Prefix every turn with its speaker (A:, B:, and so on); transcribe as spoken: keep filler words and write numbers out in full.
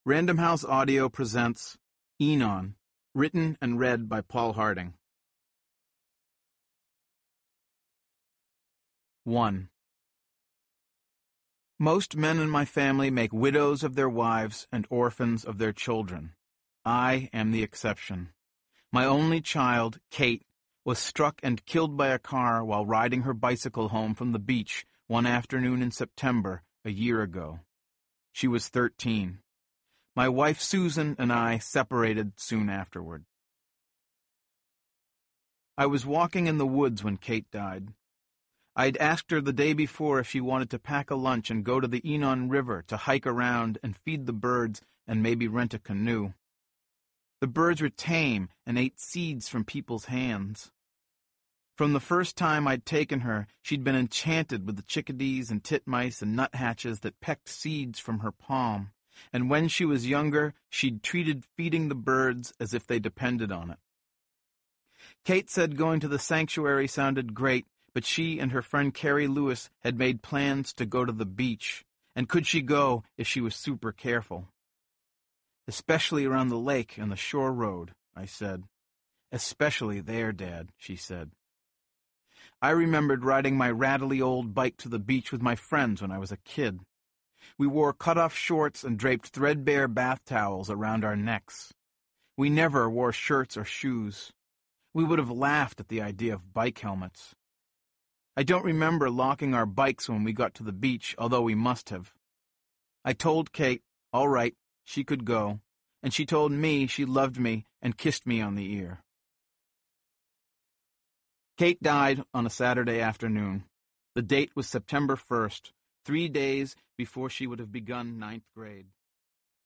A: Random House Audio presents Enon, written and read by Paul Harding. one. Most men in my family make widows of their wives and orphans of their children. I am the exception. My only child, Kate, was struck and killed by a car while riding her bicycle home from the beach one afternoon in September a year ago. She was thirteen. My wife Susan and I separated soon afterward. I was walking in the woods when Kate died. I'd asked her the day before if she wanted to pack a lunch and go to the Enon River to hike around and feed the birds and maybe rent a canoe. The birds were tame and ate seeds from people's hands. From the first time I'd taken her, she'd been enchanted with the chickadees and titmice and nuthatches that pecked seeds from her palm, and when she was younger, she'd treated feeding the birds as if they depended on it. Kate said going to the sanctuary sounded great, but she and her friend Carrie Lewis had made plans to go to the beach, and could she go if she was super careful? Especially around the lake and the shore road, I said. Especially there, Dad, she said. I remembered riding my rattly old bike to the beach with my friends when I was a kid. We wore cut-off shorts and draped threadbare bath towels around our necks. We never wore shirts or shoes. We would have laughed at the idea of bike helmets. I don't remember locking our bikes when we got to the beach, although we must have. I told Kate, all right, she could go, and she told me she loved me and kissed me on the ear. Kate died on a Saturday afternoon. The date was September first, three days before she would have begun ninth grade.